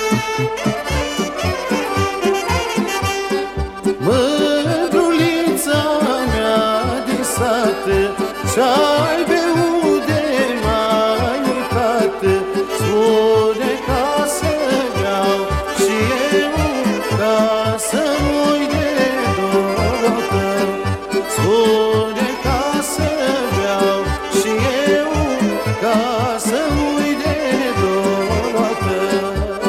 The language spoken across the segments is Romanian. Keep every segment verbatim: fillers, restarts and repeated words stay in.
Mândrulița mea din sat, ce-ai beut de m-ai uitat? Spune ca să beau și eu, ca să nu-i de dorul tău. Spune ca să beau și eu, ca să nu-i de dorul tău.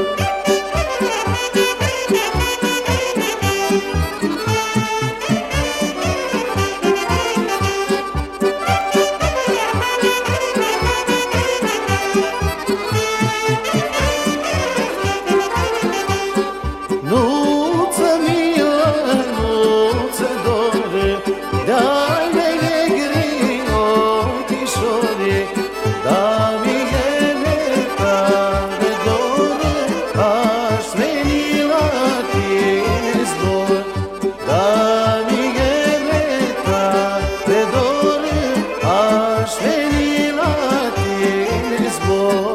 Nu-ți milă, nu-ți dor de-ai mei negri ochișori, dar mie tare dor, aș veni la tine zbor. Dar mie tare dor, aș veni la tine zbor.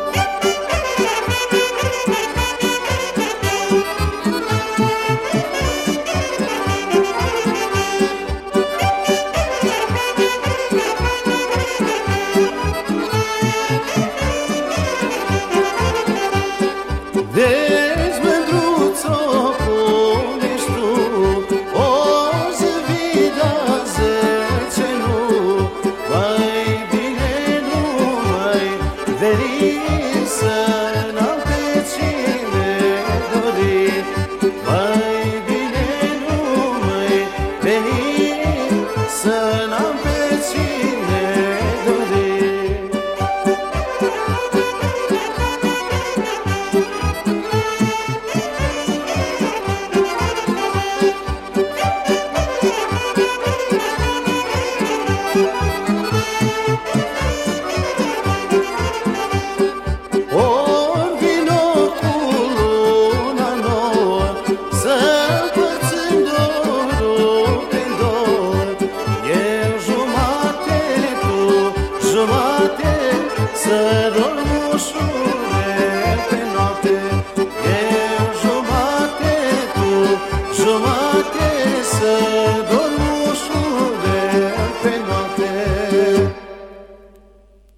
Vezi, mândruțo, cum ești tu, o zi vida zece nu, mai bine nu mai veni să n-am pe cine dori. Mai bine nu mai veni să n-am pe cine dori. Ori vino cu luna nouă, să împărțim dorul prin dor. Eu jumate, tu jumate, să dorm ușor.